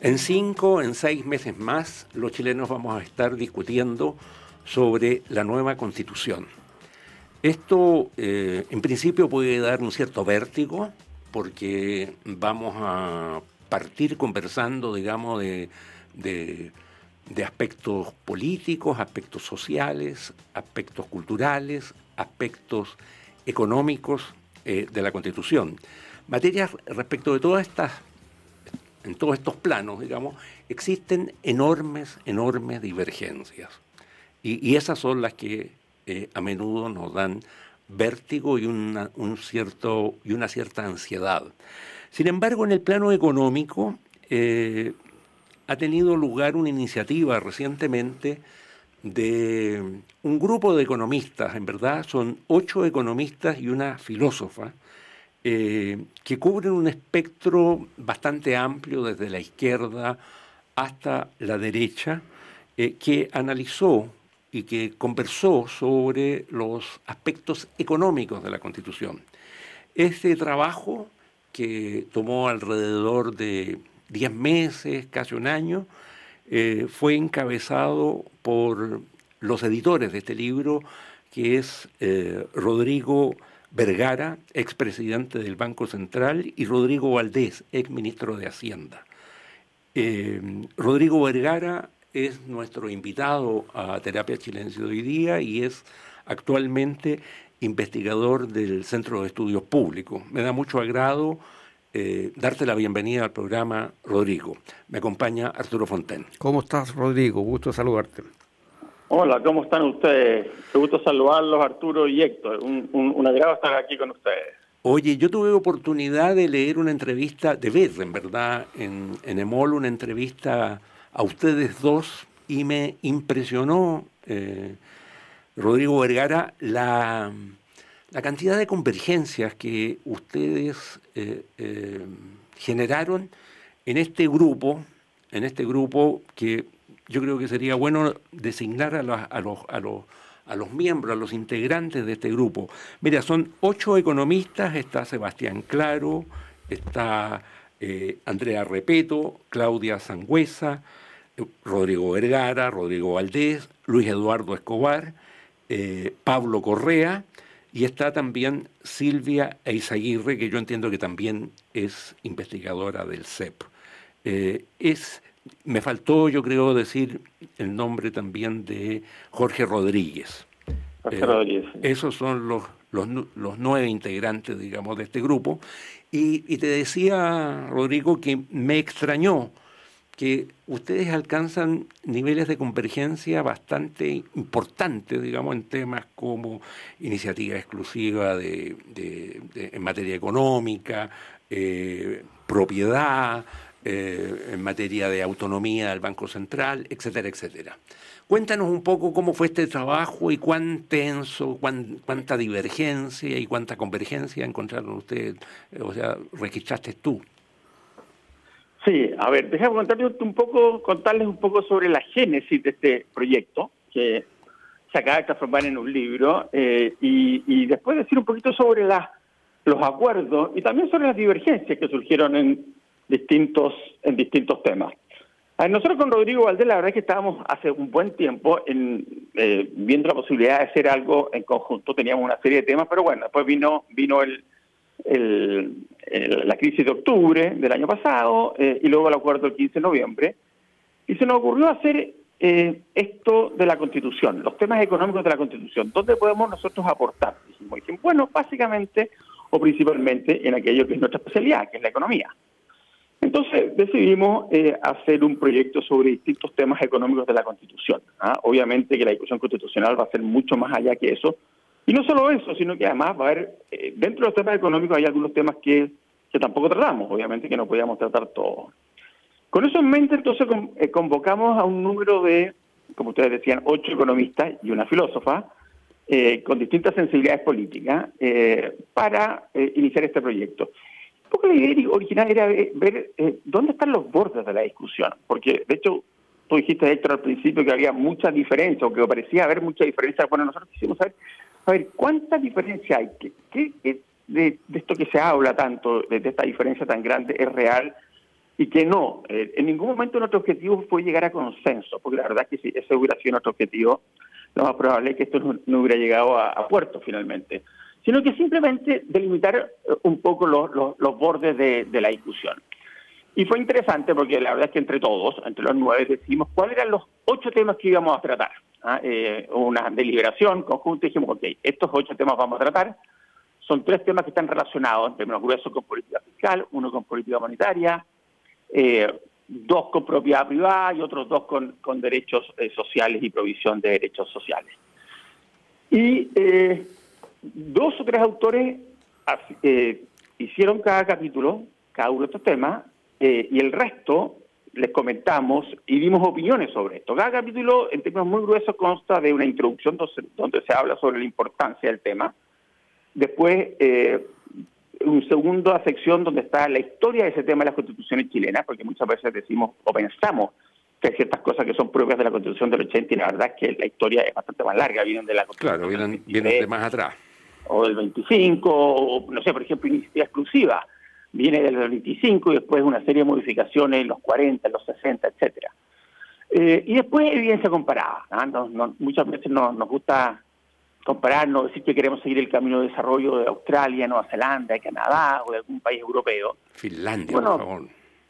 En 5, en 6 meses más, los chilenos vamos a estar discutiendo sobre la nueva Constitución. Esto, en principio, puede dar un cierto vértigo, porque vamos a partir conversando, digamos, de aspectos políticos, aspectos sociales, aspectos culturales, aspectos económicos de la Constitución. Materias respecto de todas estas, en todos estos planos, digamos, existen enormes divergencias. Y esas son las que a menudo nos dan vértigo y una cierta ansiedad. Sin embargo, en el plano económico ha tenido lugar una iniciativa recientemente de un grupo de economistas, en verdad son 8 economistas y una filósofa, que cubren un espectro bastante amplio desde la izquierda hasta la derecha, que analizó y que conversó sobre los aspectos económicos de la Constitución. Este trabajo, que tomó alrededor de 10 meses, casi un año, fue encabezado por los editores de este libro, que es Rodrigo Vergara, expresidente del Banco Central, y Rodrigo Valdés, exministro de Hacienda. Rodrigo Vergara es nuestro invitado a Terapia Chilense de hoy día y es actualmente investigador del Centro de Estudios Públicos. Me da mucho agrado darte la bienvenida al programa, Rodrigo. Me acompaña Arturo Fonten. ¿Cómo estás, Rodrigo? Gusto saludarte. Hola, ¿cómo están ustedes? Qué gusto saludarlos, Arturo y Héctor. Un agrado estar aquí con ustedes. Oye, yo tuve oportunidad de leer una entrevista, de ver, en verdad, en EMOL, una entrevista a ustedes dos, y me impresionó, Rodrigo Vergara, la cantidad de convergencias que ustedes generaron en este grupo que yo creo que sería bueno designar a los miembros, a los integrantes de este grupo. Mira, son 8 economistas, está Sebastián Claro, está Andrea Repeto, Claudia Sangüesa, Rodrigo Vergara, Rodrigo Valdés, Luis Eduardo Escobar, Pablo Correa, y está también Silvia Eizaguirre, que yo entiendo que también es investigadora del CEP. Me faltó, yo creo, decir el nombre también de Jorge Rodríguez. Rodríguez. Esos son los 9 integrantes, digamos, de este grupo. Y te decía, Rodrigo, que me extrañó que ustedes alcanzan niveles de convergencia bastante importantes, digamos, en temas como iniciativa exclusiva en materia económica, propiedad, en materia de autonomía del Banco Central, etcétera, etcétera. Cuéntanos un poco cómo fue este trabajo y cuán tenso, cuánta divergencia y cuánta convergencia encontraron ustedes, o sea, registraste tú. Sí, a ver, déjame contarles un poco sobre la génesis de este proyecto, que se acaba de transformar en un libro, y después decir un poquito sobre los acuerdos y también sobre las divergencias que surgieron en distintos temas. A ver, nosotros con Rodrigo Valdés, la verdad es que estábamos hace un buen tiempo viendo la posibilidad de hacer algo en conjunto. Teníamos una serie de temas, pero bueno, después vino la crisis de octubre del año pasado, y luego el acuerdo del 15 de noviembre, y se nos ocurrió hacer esto de la Constitución, los temas económicos de la Constitución. ¿Dónde podemos nosotros aportar? Dijimos, bueno, básicamente o principalmente en aquello que es nuestra especialidad, que es la economía. Entonces decidimos hacer un proyecto sobre distintos temas económicos de la Constitución. Obviamente que la discusión constitucional va a ser mucho más allá que eso. Y no solo eso, sino que además va a haber, dentro de los temas económicos hay algunos temas que tampoco tratamos, obviamente que no podíamos tratar todos. Con eso en mente, entonces convocamos a un número de, como ustedes decían, 8 economistas y una filósofa, con distintas sensibilidades políticas, para iniciar este proyecto. Un poco la idea original era ver dónde están los bordes de la discusión, porque de hecho tú dijiste, Héctor, al principio que había mucha diferencia, o que parecía haber mucha diferencia. Bueno, nosotros quisimos saber, ¿cuánta diferencia hay? ¿Qué de esto que se habla tanto, de esta diferencia tan grande, es real? y que no. En ningún momento nuestro objetivo fue llegar a consenso, porque la verdad es que si ese hubiera sido nuestro objetivo, lo más probable es que esto no hubiera llegado a puerto finalmente, sino que simplemente delimitar un poco los bordes de la discusión. Y fue interesante porque la verdad es que entre todos, entre los 9, decidimos cuáles eran los 8 temas que íbamos a tratar. Una deliberación conjunta y dijimos, ok, estos 8 temas vamos a tratar. Son 3 temas que están relacionados en términos gruesos con política fiscal, uno con política monetaria, 2 con propiedad privada y otros 2 con derechos sociales y provisión de derechos sociales. Y 2 o 3 autores hicieron cada capítulo, cada uno de estos temas, y el resto les comentamos y dimos opiniones sobre esto. Cada capítulo, en términos muy gruesos, consta de una introducción donde se habla sobre la importancia del tema. Después, una segunda sección donde está la historia de ese tema de las constituciones chilenas, porque muchas veces decimos o pensamos que hay ciertas cosas que son propias de la Constitución del 80 y la verdad es que la historia es bastante más larga, vienen de la Constitución Claro, vienen de más atrás. O del 25, o no sé, por ejemplo, iniciativa exclusiva, viene del 25 y después una serie de modificaciones en los 40, en los 60, etcétera. Y después evidencia comparada. Muchas veces nos gusta compararnos, decir que queremos seguir el camino de desarrollo de Australia, Nueva Zelanda, de Canadá o de algún país europeo. Finlandia, bueno, por favor.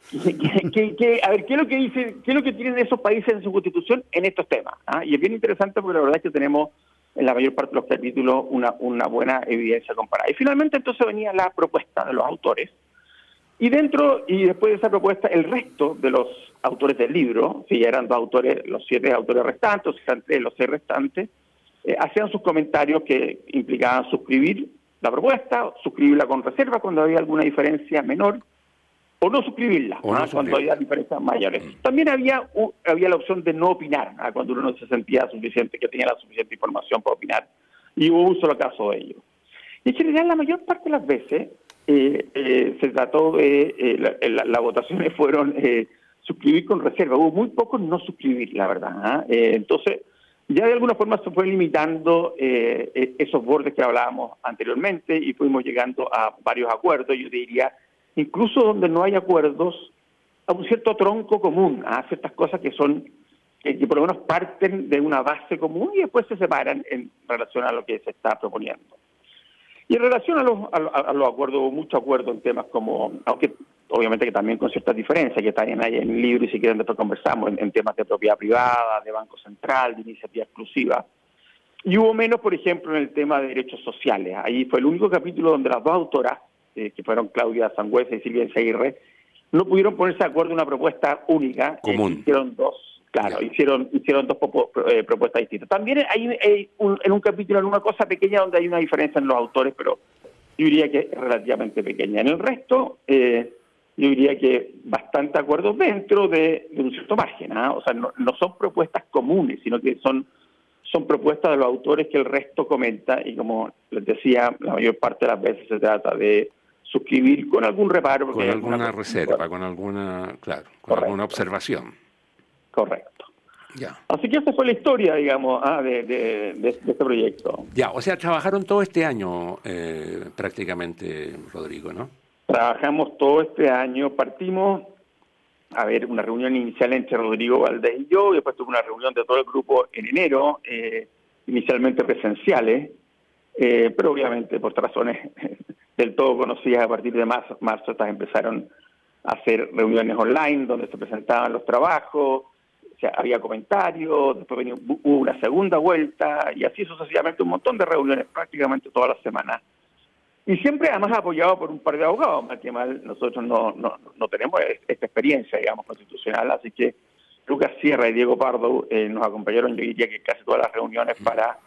A ver, ¿qué es lo que dice, qué es lo que tienen esos países en su constitución en estos temas? Y es bien interesante porque la verdad es que tenemos en la mayor parte de los capítulos una buena evidencia comparada. Y finalmente entonces venía la propuesta de los autores, y después de esa propuesta, el resto de los autores del libro, si eran 2 autores, los 7 autores restantes, o si eran 3, los 6 restantes, hacían sus comentarios que implicaban suscribir la propuesta, suscribirla con reserva cuando había alguna diferencia menor, o no suscribirla, cuando había diferencias mayores. También había la opción de no opinar, cuando uno no se sentía suficiente, que tenía la suficiente información para opinar, y hubo un solo caso de ello. Y en general, la mayor parte de las veces, se trató de, las votaciones fueron suscribir con reserva, hubo muy pocos no suscribir, la verdad. Entonces, ya de alguna forma se fue limitando esos bordes que hablábamos anteriormente y fuimos llegando a varios acuerdos, yo diría, incluso donde no hay acuerdos, a un cierto tronco común, a ciertas cosas que son, que por lo menos parten de una base común y después se separan en relación a lo que se está proponiendo. Y en relación a los acuerdos, hubo mucho acuerdo en temas como, aunque obviamente que también con ciertas diferencias, que también hay en el libro y si quieren después conversamos, en temas de propiedad privada, de Banco Central, de iniciativa exclusiva. Y hubo menos, por ejemplo, en el tema de derechos sociales. Ahí fue el único capítulo donde las 2 autoras, que fueron Claudia Sangüesa y Silvia Enceguirre, no pudieron ponerse de acuerdo en una propuesta única. Común. Hicieron 2, claro, hicieron 2 propuestas distintas. También hay en un capítulo, en una cosa pequeña donde hay una diferencia en los autores, pero yo diría que es relativamente pequeña. En el resto, yo diría que bastante acuerdo dentro de un cierto margen. O sea, no son propuestas comunes, sino que son propuestas de los autores que el resto comenta, y como les decía, la mayor parte de las veces se trata de suscribir con algún reparo. Con alguna reserva, con alguna, claro, con correcto, alguna observación. Correcto. Ya. Así que esa fue la historia, digamos, de este proyecto. Ya, o sea, trabajaron todo este año prácticamente, Rodrigo, ¿no? Trabajamos todo este año, partimos a ver una reunión inicial entre Rodrigo Valdés y yo, y después tuve una reunión de todo el grupo en enero, inicialmente presenciales, pero obviamente por razones del todo conocidas, a partir de marzo estas empezaron a hacer reuniones online donde se presentaban los trabajos, o sea, había comentarios, después hubo una segunda vuelta y así sucesivamente, un montón de reuniones prácticamente todas las semanas. Y siempre además apoyado por un par de abogados, más que mal nosotros no tenemos esta experiencia, digamos, constitucional, así que Lucas Sierra y Diego Pardo nos acompañaron, yo diría que casi todas las reuniones para,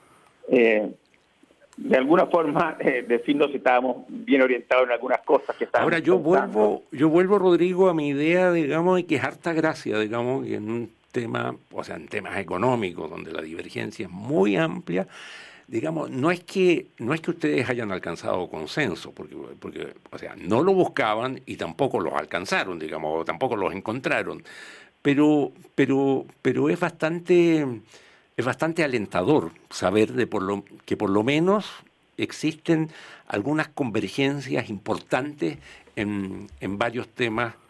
de alguna forma, decirnos si estábamos bien orientados en algunas cosas que estábamos. Ahora yo vuelvo, Rodrigo, a mi idea, digamos, y que es harta gracia, digamos, que en un tema, o sea, en temas económicos, donde la divergencia es muy amplia, digamos, no es que ustedes hayan alcanzado consenso, porque o sea, no lo buscaban y tampoco los alcanzaron, digamos, o tampoco los encontraron, pero es bastante alentador saber que por lo menos existen algunas convergencias importantes en varios temas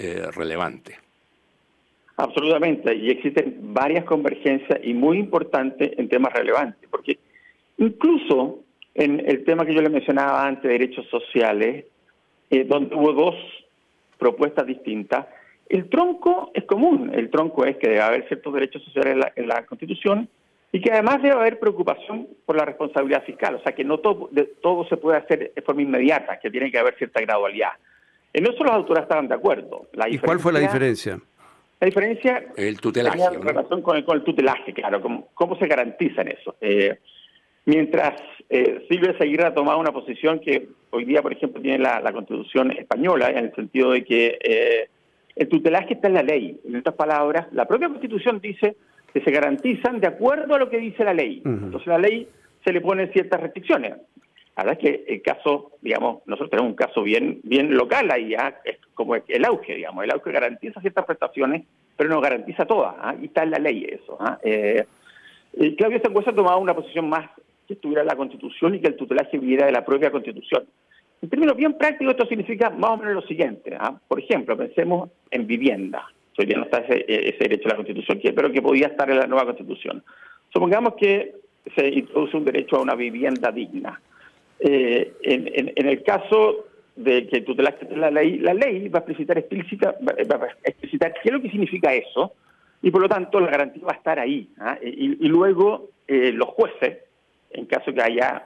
relevante. Absolutamente, y existen varias convergencias y muy importantes en temas relevantes, porque incluso en el tema que yo le mencionaba antes, derechos sociales, donde hubo dos propuestas distintas, el tronco es común. El tronco es que debe haber ciertos derechos sociales en la Constitución y que además debe haber preocupación por la responsabilidad fiscal. O sea, que no todo se puede hacer de forma inmediata, que tiene que haber cierta gradualidad. En eso los autores estaban de acuerdo. ¿Y cuál fue la diferencia? La diferencia el tutelaje, tenía relación con el tutelaje, claro. ¿Cómo se garantiza en eso? Mientras Silvia Seguirre ha tomado una posición que hoy día, por ejemplo, tiene la Constitución española, en el sentido de que el tutelaje está en la ley. En otras palabras, la propia Constitución dice que se garantizan de acuerdo a lo que dice la ley. Entonces la ley se le ponen ciertas restricciones. La verdad es que el caso, digamos, nosotros tenemos un caso bien local ahí, es como el auge, digamos. El auge garantiza ciertas prestaciones, pero no garantiza todas, y está en la ley eso. Claudio Sangüesa ha tomado una posición más que estuviera en la Constitución y que el tutelaje viniera de la propia Constitución. En términos bien prácticos, esto significa más o menos lo siguiente. Por ejemplo, pensemos en vivienda. Hoy día no está ese derecho a la Constitución, pero que podía estar en la nueva Constitución. Supongamos que se introduce un derecho a una vivienda digna. En el caso de que el tutelaje esté en la ley va a explicitar qué es lo que significa eso, y por lo tanto la garantía va a estar ahí. Y luego los jueces, en caso que haya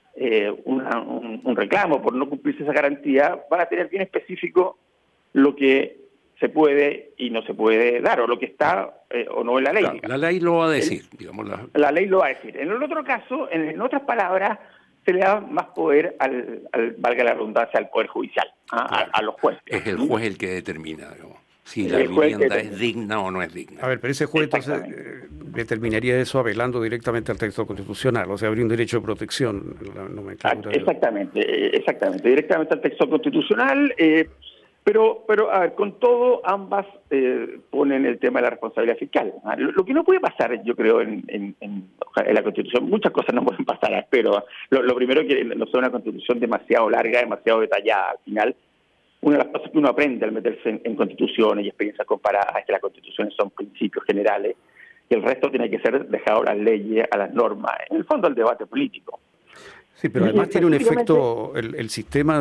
un reclamo por no cumplirse esa garantía, van a tener bien específico lo que se puede y no se puede dar, o lo que está o no en la ley. Claro, la ley lo va a decir, digamos. La ley lo va a decir. En el otro caso, en otras palabras, se le da más poder valga la redundancia, al Poder Judicial, claro, a los jueces. Es el juez el que determina, digamos, si la vivienda es digna o no es digna. A ver, pero ese juez entonces determinaría eso apelando directamente al texto constitucional, o sea, habría un derecho de protección en la nomenclatura. Exactamente, directamente al texto constitucional, pero a ver, con todo, ambas ponen el tema de la responsabilidad fiscal. Lo que no puede pasar, yo creo, en la Constitución, muchas cosas no pueden pasar, pero lo primero es que no sea una Constitución demasiado larga, demasiado detallada. Al final, una de las cosas que uno aprende al meterse en constituciones y experiencias comparadas es que las constituciones son principios generales y el resto tiene que ser dejado a las leyes, a las normas, en el fondo al debate político. Sí, pero además tiene un efecto, el sistema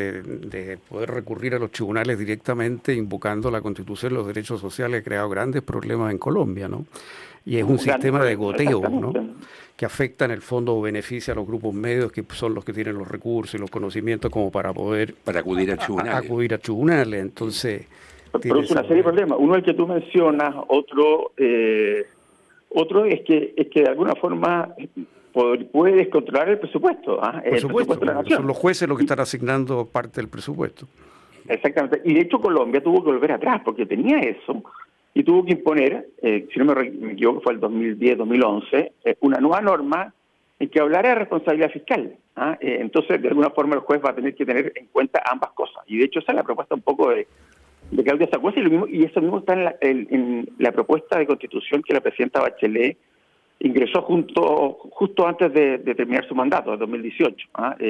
de poder recurrir a los tribunales directamente invocando la Constitución, los derechos sociales, ha creado grandes problemas en Colombia, ¿no? Y es un sistema de goteo, ¿no? Que afecta en el fondo o beneficia a los grupos medios, que son los que tienen los recursos y los conocimientos como para acudir a tribunales. Acudir a tribunales, entonces... Pero es una serie de problemas. Uno es el que tú mencionas, otro es que de alguna forma puede descontrolar el presupuesto. Por supuesto, son los jueces los que están asignando parte del presupuesto. Exactamente, y de hecho Colombia tuvo que volver atrás porque tenía eso y tuvo que imponer, si no me equivoco fue el 2010-2011, una nueva norma en que hablara de responsabilidad fiscal. Entonces, de alguna forma el juez va a tener que tener en cuenta ambas cosas, y de hecho esa es la propuesta un poco de Claudia Sangüesa, y eso mismo está en la propuesta de Constitución que la presidenta Bachelet ingresó justo antes de terminar su mandato, en 2018.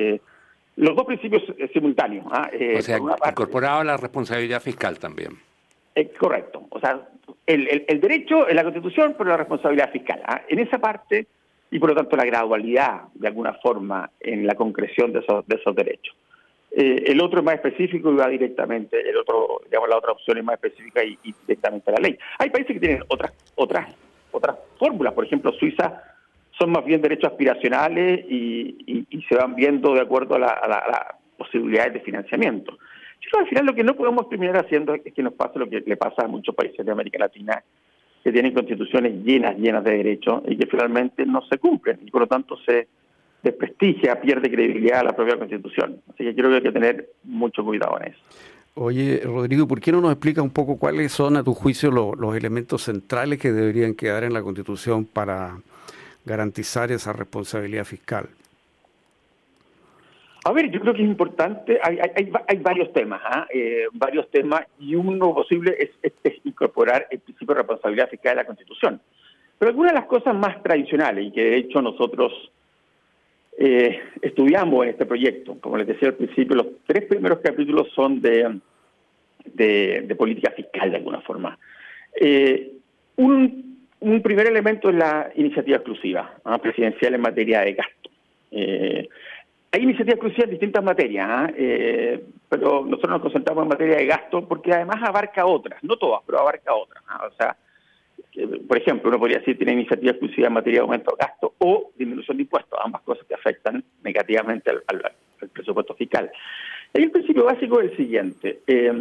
Los dos principios simultáneos. O sea, incorporaba la responsabilidad fiscal también. Correcto. O sea, el derecho en la Constitución, pero la responsabilidad fiscal. En esa parte, y por lo tanto la gradualidad, de alguna forma, en la concreción de esos derechos. El otro es más específico y va directamente, la otra opción es más específica y directamente a la ley. Hay países que tienen otras fórmulas, por ejemplo, Suiza son más bien derechos aspiracionales y se van viendo de acuerdo a las posibilidades de financiamiento. Yo creo que al final lo que no podemos terminar haciendo es que nos pase lo que le pasa a muchos países de América Latina, que tienen constituciones llenas de derechos y que finalmente no se cumplen, y por lo tanto se desprestigia, pierde credibilidad a la propia Constitución. Así que creo que hay que tener mucho cuidado en eso. Oye, Rodrigo, ¿por qué no nos explica un poco cuáles son, a tu juicio, los elementos centrales que deberían quedar en la Constitución para garantizar esa responsabilidad fiscal? A ver, yo creo que es importante, hay varios temas, y uno posible es incorporar el principio de responsabilidad fiscal de la Constitución. Pero algunas de las cosas más tradicionales, y que de hecho nosotros estudiamos en este proyecto, como les decía al principio, los 3 primeros capítulos son de de política fiscal de alguna forma. Un primer elemento es la iniciativa exclusiva presidencial en materia de gasto. Hay iniciativas exclusivas en distintas materias, pero nosotros nos concentramos en materia de gasto porque además abarca otras, no todas, pero abarca otras. O sea, por ejemplo, uno podría decir que tiene iniciativa exclusiva en materia de aumento de gasto o disminución de impuestos, ambas cosas que afectan negativamente al presupuesto fiscal. Y el principio básico es el siguiente.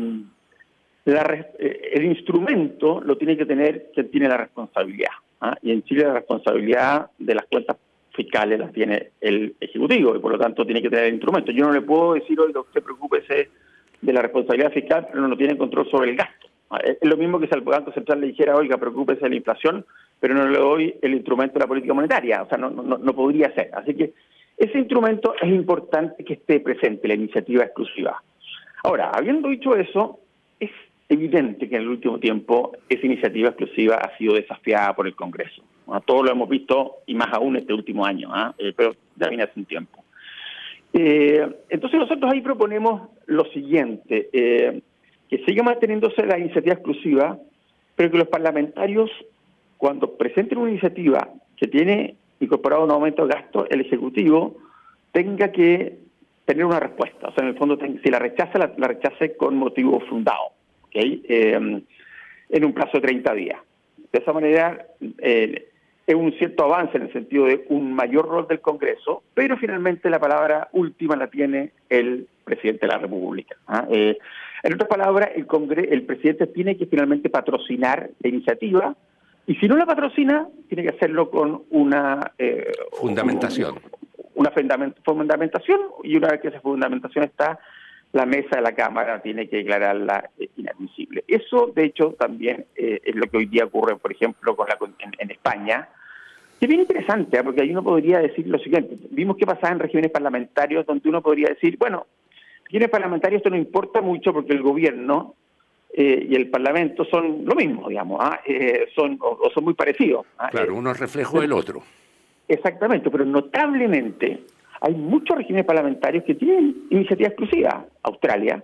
El instrumento lo tiene que tener quien tiene la responsabilidad. Y en Chile la responsabilidad de las cuentas fiscales las tiene el Ejecutivo y por lo tanto tiene que tener el instrumento. Yo no le puedo decir, oiga, usted preocúpese de la responsabilidad fiscal, pero no tiene control sobre el gasto. Es lo mismo que si al Banco Central le dijera, oiga, preocúpese de la inflación, pero no le doy el instrumento de la política monetaria. O sea, no podría ser. Así que ese instrumento es importante que esté presente, la iniciativa exclusiva. Ahora, habiendo dicho eso, es evidente que en el último tiempo esa iniciativa exclusiva ha sido desafiada por el Congreso. Todos lo hemos visto, y más aún este último año, pero ya viene hace un tiempo. Entonces nosotros ahí proponemos lo siguiente, que siga manteniéndose la iniciativa exclusiva, pero que los parlamentarios, cuando presenten una iniciativa que tiene incorporado un aumento de gasto, el Ejecutivo tenga que tener una respuesta. O sea, en el fondo, si la rechaza, la rechace con motivo fundado, ¿okay? En un plazo de 30 días. De esa manera, es un cierto avance en el sentido de un mayor rol del Congreso, pero finalmente la palabra última la tiene el presidente de la República. En otras palabras, el presidente tiene que finalmente patrocinar la iniciativa, y si no la patrocina, tiene que hacerlo con una fundamentación. Una fundamentación, y una vez que esa fundamentación está, la mesa de la Cámara tiene que declararla inadmisible. Eso, de hecho, también es lo que hoy día ocurre, por ejemplo, en España, que es bien interesante, porque ahí uno podría decir lo siguiente. Vimos qué pasaba en regímenes parlamentarios, donde uno podría decir, bueno, regímenes parlamentarios esto no importa mucho porque el gobierno y el Parlamento son lo mismo, digamos, son muy parecidos. Claro, uno es reflejo del otro. Exactamente, pero notablemente hay muchos regímenes parlamentarios que tienen iniciativa exclusiva. Australia,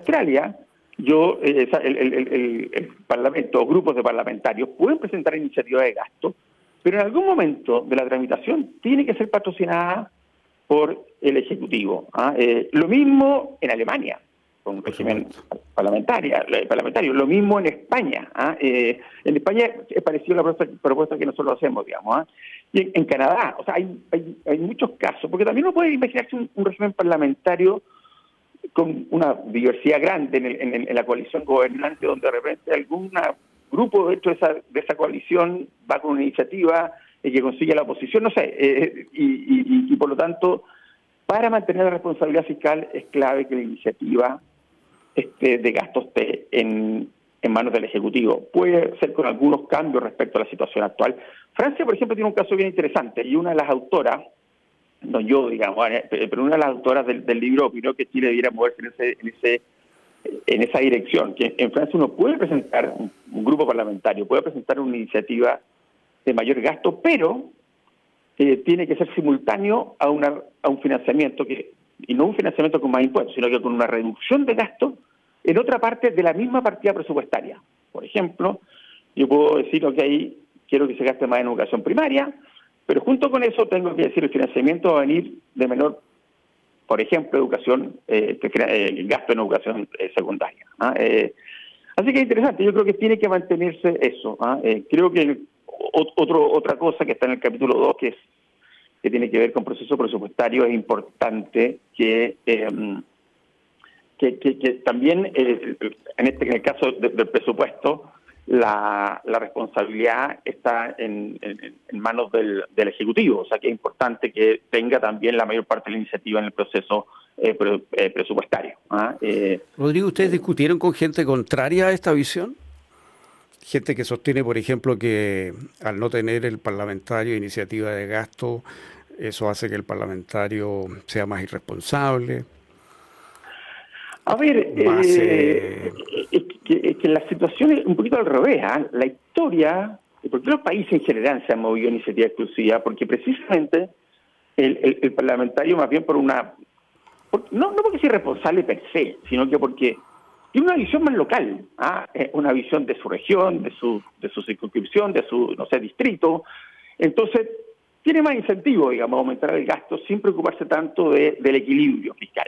el Parlamento o grupos de parlamentarios pueden presentar iniciativas de gasto, pero en algún momento de la tramitación tiene que ser patrocinada por el Ejecutivo. Lo mismo en Alemania, con un régimen parlamentario. Lo mismo en España. En España es parecido a la propuesta que nosotros hacemos, digamos. Y en Canadá, o sea, hay muchos casos, porque también uno puede imaginarse un régimen parlamentario con una diversidad grande en la coalición gobernante, donde de repente algún grupo dentro de esa coalición va con una iniciativa que consigue la oposición, no sé, y por lo tanto, para mantener la responsabilidad fiscal es clave que la iniciativa de gasto esté en manos del Ejecutivo. Puede ser con algunos cambios respecto a la situación actual. Francia, por ejemplo, tiene un caso bien interesante, y una de las autoras, no yo, digamos, pero una de las autoras del libro opinó que Chile debiera moverse en esa dirección, que en Francia uno puede presentar, un grupo parlamentario puede presentar una iniciativa de mayor gasto, pero tiene que ser simultáneo a un financiamiento, y no un financiamiento con más impuestos, sino que con una reducción de gasto en otra parte de la misma partida presupuestaria. Por ejemplo, yo puedo decir, ok, quiero que se gaste más en educación primaria, pero junto con eso tengo que decir el financiamiento va a venir de menor, por ejemplo, educación, gasto en educación secundaria. Así que es interesante, yo creo que tiene que mantenerse eso. Creo que otra cosa que está en el capítulo 2, que tiene que ver con proceso presupuestario, es importante que también, en el caso del presupuesto, la responsabilidad está en manos del Ejecutivo, o sea que es importante que tenga también la mayor parte de la iniciativa en el proceso presupuestario. Rodrigo, ¿ustedes discutieron con gente contraria a esta visión? Gente que sostiene, por ejemplo, que al no tener el parlamentario iniciativa de gasto, eso hace que el parlamentario sea más irresponsable. A ver, es que la situación es un poquito al revés. La historia, ¿por qué los países en general se han movido a iniciativa exclusiva? Porque precisamente el parlamentario, más bien no porque sea irresponsable per se, sino que porque tiene una visión más local, una visión de su región, de su circunscripción, de su, no sé, distrito. Entonces, tiene más incentivo, digamos, a aumentar el gasto sin preocuparse tanto del equilibrio fiscal.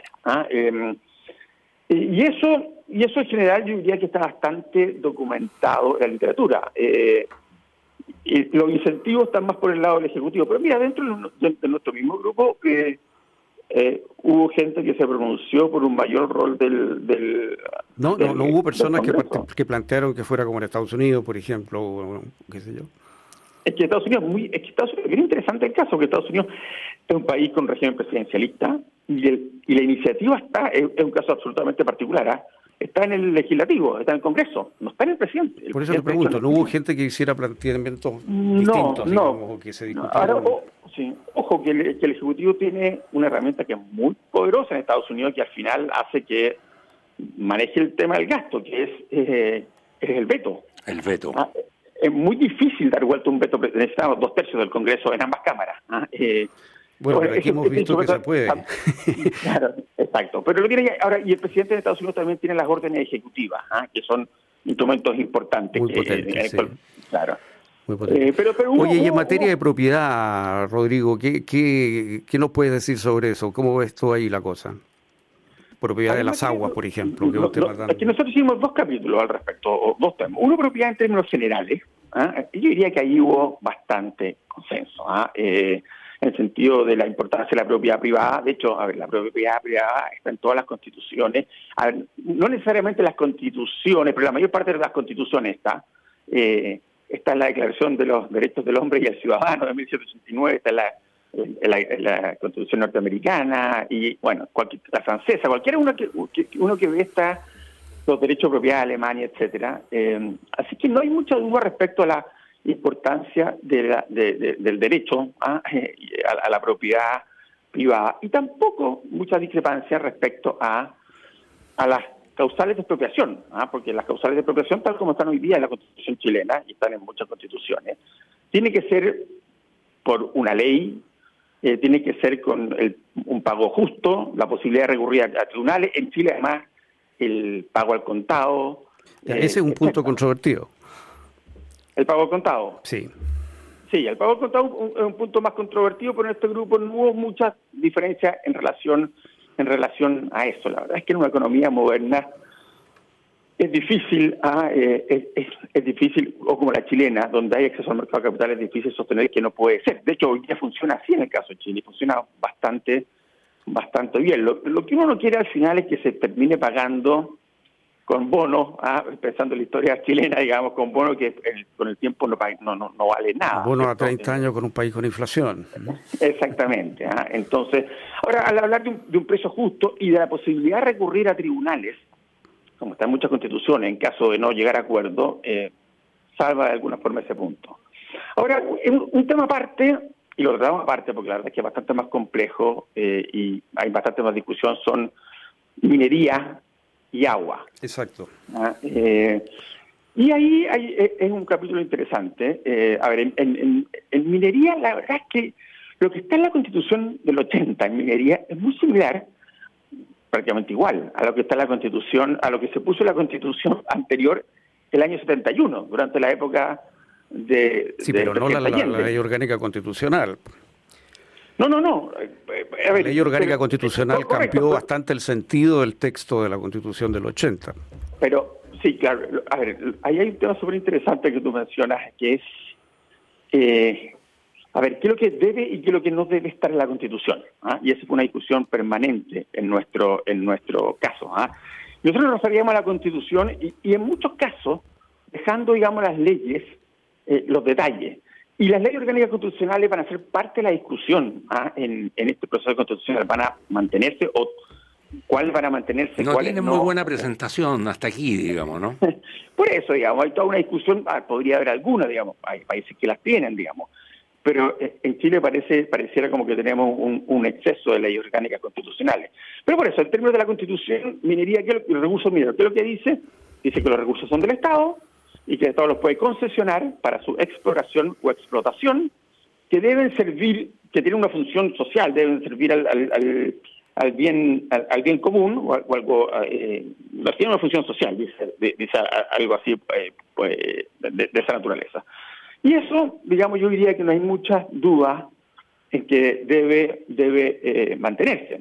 Y eso en general yo diría que está bastante documentado en la literatura. Y los incentivos están más por el lado del Ejecutivo. Pero mira, dentro de nuestro mismo grupo hubo gente que se pronunció por un mayor rol del no hubo personas que plantearon que fuera como en Estados Unidos, por ejemplo, o qué sé yo. Es que Estados Unidos es bien interesante el caso, que Estados Unidos es un país con régimen presidencialista y la iniciativa es un caso absolutamente particular. Está en el legislativo, está en el Congreso, no está en el presidente. Por eso te pregunto, ¿no hubo gente que hiciera planteamientos distintos, digamos, o que se discutieran? Ahora, ojo, que el Ejecutivo tiene una herramienta que es muy poderosa en Estados Unidos, que al final hace que maneje el tema del gasto, que es el veto. El veto. Es muy difícil dar vuelta a un veto, necesitamos 2/3 del Congreso en ambas cámaras. Bueno, pero aquí hemos visto que se puede. Claro, exacto. Pero lo tiene ahora, y el presidente de Estados Unidos también tiene las órdenes ejecutivas, que son instrumentos importantes. Muy potentes, sí. Claro. Muy potente. Oye, y en materia de propiedad, Rodrigo, ¿qué nos puedes decir sobre eso? ¿Cómo ves tú ahí la cosa? Propiedad de las aguas, por ejemplo. Es que nosotros hicimos 2 capítulos al respecto, o 2 temas. Uno, propiedad en términos generales. Yo diría que ahí hubo bastante consenso. En el sentido de la importancia de la propiedad privada. De hecho, la propiedad privada está en todas las constituciones. No necesariamente las constituciones, pero la mayor parte de las constituciones está en la Declaración de los Derechos del Hombre y el Ciudadano de 1789, está en la Constitución norteamericana y, bueno, la francesa, cualquiera uno que ve está los derechos de propiedad de Alemania, etcétera. Así que no hay mucha duda respecto a la importancia del derecho a la propiedad privada y tampoco mucha discrepancia respecto a las causales de expropiación, porque las causales de expropiación, tal como están hoy día en la Constitución chilena y están en muchas constituciones, tiene que ser por una ley, tiene que ser con un pago justo, la posibilidad de recurrir a tribunales. En Chile, además, el pago al contado. Ese es un punto controvertido. ¿El pago al contado? Sí. Sí, el pago al contado es un punto más controvertido, pero en este grupo no hubo muchas diferencias en relación a eso. La verdad es que en una economía moderna es difícil, es difícil, o como la chilena, donde hay acceso al mercado de capital, es difícil sostener que no puede ser. De hecho, hoy día funciona así en el caso de Chile, funciona bastante bien. Lo que uno no quiere al final es que se termine pagando con bonos, pensando en la historia chilena, digamos, con bonos que con el tiempo no vale nada. Bonos a 30 años con un país con inflación. Exactamente. Entonces, ahora, al hablar de un precio justo y de la posibilidad de recurrir a tribunales, como está en muchas constituciones, en caso de no llegar a acuerdo, salva de alguna forma ese punto. Ahora, un tema aparte, y lo tratamos aparte porque la verdad es que es bastante más complejo y hay bastante más discusión, son minería y agua. Exacto. Y ahí es un capítulo interesante. En minería, la verdad es que lo que está en la Constitución del 80 en minería es muy similar, prácticamente igual, a lo que está en la Constitución, a lo que se puso en la Constitución anterior el año 71, durante la época de... Sí, pero no la ley orgánica constitucional. No. La ley orgánica constitucional cambió bastante el sentido del texto de la Constitución del 80. Pero, sí, claro. A ver, ahí hay un tema súper interesante que tú mencionas, que es, qué es lo que debe y qué es lo que no debe estar en la Constitución. Y esa fue una discusión permanente en nuestro caso. Nosotros nos referíamos a la Constitución y en muchos casos, dejando, digamos, las leyes, los detalles. Y las leyes orgánicas constitucionales van a ser parte de la discusión en este proceso constitucional. ¿Van a mantenerse o cuáles van a mantenerse? No tienen muy buena presentación hasta aquí, digamos, ¿no? Por eso, digamos, hay toda una discusión, podría haber alguna, digamos, hay países que las tienen, digamos. Pero en Chile pareciera como que tenemos un exceso de leyes orgánicas constitucionales. Pero por eso, en términos de la Constitución, minería, los recursos mineros, ¿qué es lo que dice? Dice que los recursos son del Estado, y que el Estado los puede concesionar para su exploración o explotación, que deben servir, que tienen una función social, deben servir al bien común o algo, no tiene una función social, dice algo así pues, de esa naturaleza. Y eso, digamos, yo diría que no hay muchas dudas en que debe mantenerse.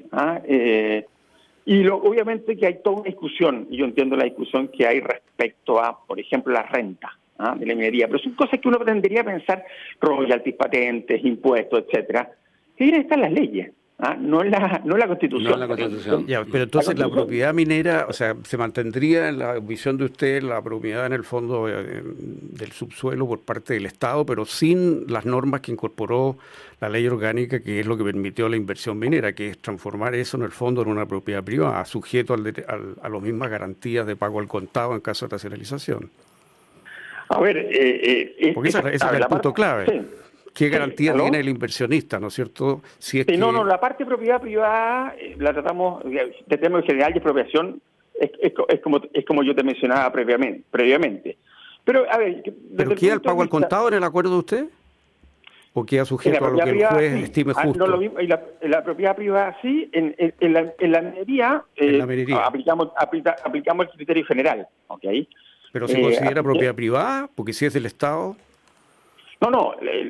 Obviamente que hay toda una discusión, y yo entiendo la discusión que hay respecto a, por ejemplo, la renta de la minería, pero son cosas que uno tendría a pensar, royalties, patentes, impuestos, etcétera, que deben estar en las leyes. No en la Constitución. No en la Constitución. Ya, pero entonces la propiedad minera, o sea, se mantendría en la visión de usted la propiedad en el fondo del subsuelo por parte del Estado, pero sin las normas que incorporó la ley orgánica, que es lo que permitió la inversión minera, que es transformar eso en el fondo en una propiedad privada, sujeto a las mismas garantías de pago al contado en caso de racionalización. A ver, porque ese es el punto clave. Sí. ¿Qué garantía tiene el inversionista, no es cierto? Si es la parte de propiedad privada la tratamos de términos general de expropiación, es como yo te mencionaba previamente. Pero, a ver... ¿Pero queda el pago al contado en el acuerdo de usted? ¿O queda sujeto a lo que el juez estime justo? No, lo mismo, en la propiedad privada sí, en la minería, aplicamos el criterio general, ¿ok? ¿Pero se considera propiedad privada? Porque si es del Estado... No,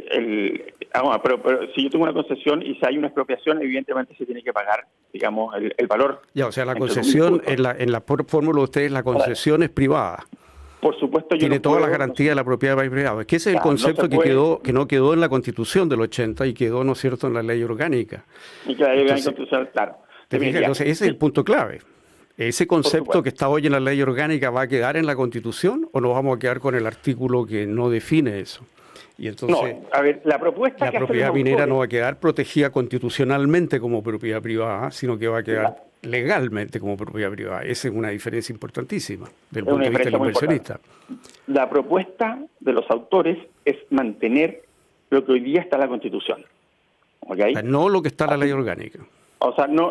pero si yo tengo una concesión y si hay una expropiación, evidentemente se tiene que pagar, digamos, el valor. Ya, o sea, la concesión, en la fórmula de ustedes, la concesión es privada. Por supuesto, tiene todas las garantías de la propiedad privada. Es que ese es el concepto que no quedó en la Constitución del 80 y quedó, ¿no es cierto?, en la ley orgánica. Y que la ley orgánica, claro. Entonces, ese es el punto clave. ¿Ese concepto que está hoy en la ley orgánica va a quedar en la Constitución o nos vamos a quedar con el artículo que no define eso? Y entonces, no, a ver, la propiedad minera no va a quedar protegida constitucionalmente como propiedad privada, sino que va a quedar legalmente como propiedad privada. Esa es una diferencia importantísima del punto de vista del inversionista. La propuesta de los autores es mantener lo que hoy día está en la Constitución. ¿Okay? O sea, no lo que está en la ley orgánica. O sea, no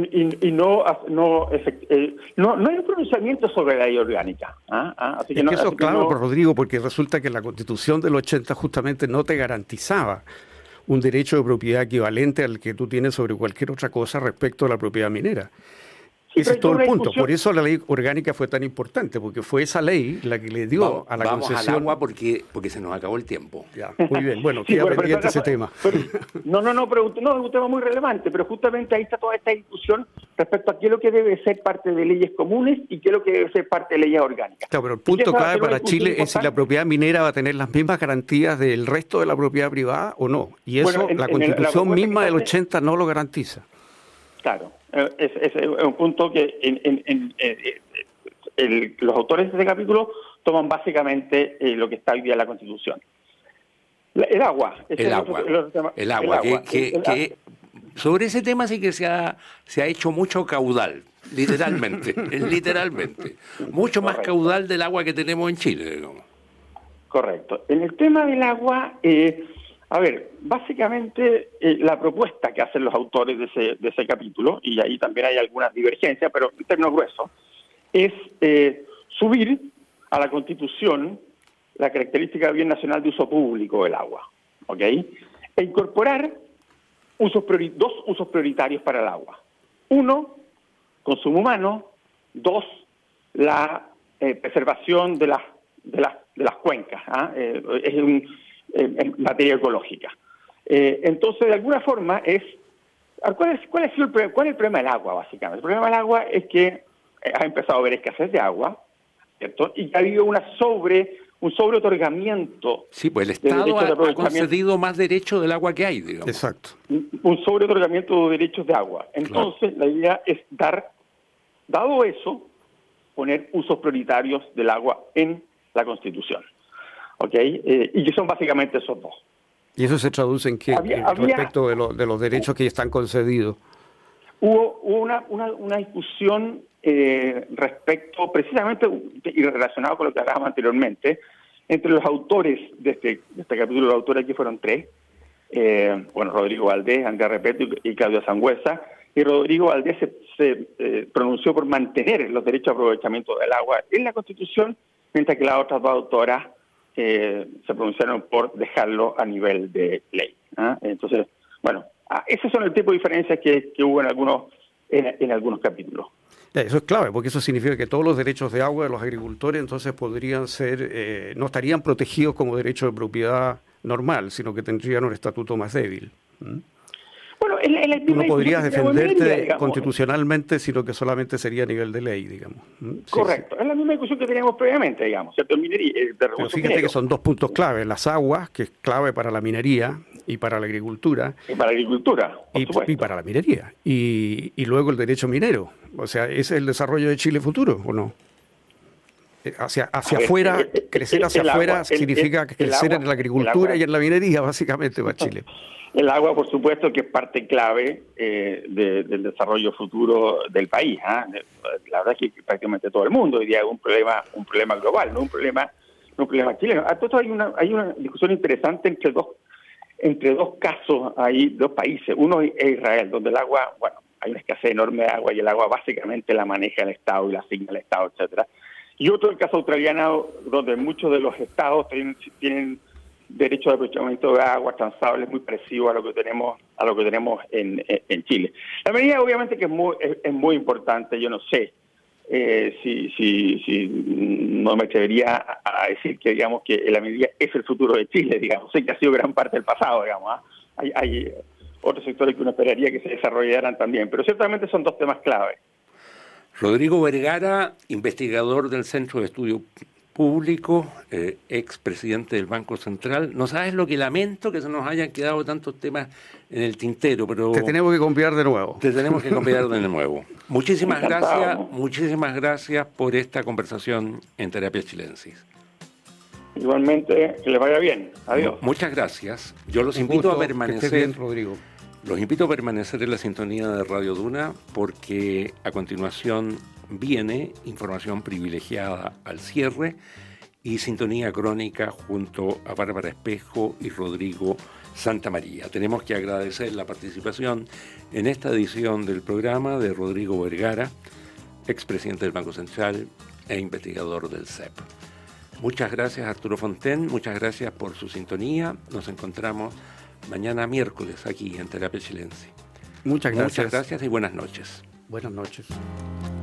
hay un pronunciamiento sobre la ley orgánica. Así que eso es claro, Rodrigo, porque resulta que la Constitución del 80 justamente no te garantizaba un derecho de propiedad equivalente al que tú tienes sobre cualquier otra cosa respecto a la propiedad minera. Ese es todo el punto. Por eso la ley orgánica fue tan importante, porque fue esa ley la que le dio a la concesión... Vamos al agua porque se nos acabó el tiempo. Ya, muy bien. Bueno, queda pendiente ese tema. Pero es un tema muy relevante, pero justamente ahí está toda esta discusión respecto a qué es lo que debe ser parte de leyes comunes y qué es lo que debe ser parte de leyes orgánicas. Claro, pero el punto clave para Chile es si la propiedad minera va a tener las mismas garantías del resto de la propiedad privada o no. Y eso la Constitución misma del 80 no lo garantiza. Claro, es un punto que los autores de este capítulo toman básicamente lo que está hoy día en la Constitución. El agua. Sobre ese tema sí que se ha hecho mucho caudal, literalmente, mucho más caudal del agua que tenemos en Chile, digamos. Correcto. En el tema del agua... a ver, básicamente la propuesta que hacen los autores de ese capítulo, y ahí también hay algunas divergencias, pero en términos gruesos, es subir a la Constitución la característica de bien nacional de uso público del agua, ¿ok? E incorporar dos usos prioritarios para el agua. Uno, consumo humano. Dos, la preservación de las cuencas. En materia ecológica. Entonces, de alguna forma, ¿cuál es el problema del agua, básicamente? El problema del agua es que ha empezado a haber escasez de agua, ¿cierto? Y que ha habido un sobreotorgamiento. Sí, pues el Estado ha concedido más derechos del agua que hay, digamos. Exacto. Un sobreotorgamiento de derechos de agua. Entonces, la idea es dado eso, poner usos prioritarios del agua en la Constitución. ¿Okay? Y que son básicamente esos dos. ¿Y eso se traduce en qué? Respecto de los derechos que están concedidos. Hubo una discusión respecto, precisamente, y relacionado con lo que hablábamos anteriormente, entre los autores de este capítulo. Los autores aquí fueron tres. Rodrigo Valdés, Andrea Repeto y Claudia Sangüesa. Y Rodrigo Valdés se pronunció por mantener los derechos de aprovechamiento del agua en la Constitución, mientras que las otras dos autoras se pronunciaron por dejarlo a nivel de ley. Entonces, esas son el tipo de diferencias que hubo en algunos en algunos capítulos. Eso es clave, porque eso significa que todos los derechos de agua de los agricultores entonces podrían ser, no estarían protegidos como derecho de propiedad normal, sino que tendrían un estatuto más débil. Bueno, tú no podrías defenderte constitucionalmente, sino que solamente sería a nivel de ley, digamos. Correcto, sí. Es la misma discusión que teníamos previamente, digamos, ¿cierto? Pero fíjate que son dos puntos clave, las aguas, que es clave para la minería y para la agricultura. Y para la agricultura, y para la minería. Y luego el derecho minero. O sea, ¿ese es el desarrollo de Chile futuro o no? Hacia afuera, crecer hacia afuera significa crecer en la agricultura y en la minería, básicamente, para Chile. El agua, por supuesto, que es parte clave del desarrollo futuro del país. La verdad es que prácticamente todo el mundo hoy día es un problema global, no un problema chileno. Entonces hay una discusión interesante entre dos casos, hay dos países. Uno es Israel, donde el agua, bueno, hay una escasez enorme de agua y el agua básicamente la maneja el Estado y la asigna el Estado, etcétera. Y otro el caso australiano, donde muchos de los estados tienen derecho de aprovechamiento de agua transables muy parecido a lo que tenemos en Chile. La medida obviamente que es muy importante. Yo no sé si no me atrevería a decir que digamos que la medida es el futuro de Chile, digamos. Sé que ha sido gran parte del pasado, digamos. Hay otros sectores que uno esperaría que se desarrollaran también, pero ciertamente son dos temas clave. Rodrigo Vergara, investigador del Centro de Estudio Público, expresidente del Banco Central. No sabes lo que lamento que se nos hayan quedado tantos temas en el tintero, pero... Te tenemos que convidar de nuevo. Te tenemos que convidar de nuevo. Muchísimas gracias por esta conversación en Terapia Chilensis. Igualmente, que les vaya bien. Adiós. Muchas gracias. Yo los invito a permanecer... Que esté bien, Rodrigo. Los invito a permanecer en la sintonía de Radio Duna porque a continuación viene información privilegiada al cierre y sintonía crónica junto a Bárbara Espejo y Rodrigo Santamaría. Tenemos que agradecer la participación en esta edición del programa de Rodrigo Vergara, expresidente del Banco Central e investigador del CEP. Muchas gracias Arturo Fonten, muchas gracias por su sintonía. Nos encontramos mañana miércoles aquí en Terapia Chilensis. Muchas gracias. Muchas gracias y buenas noches. Buenas noches.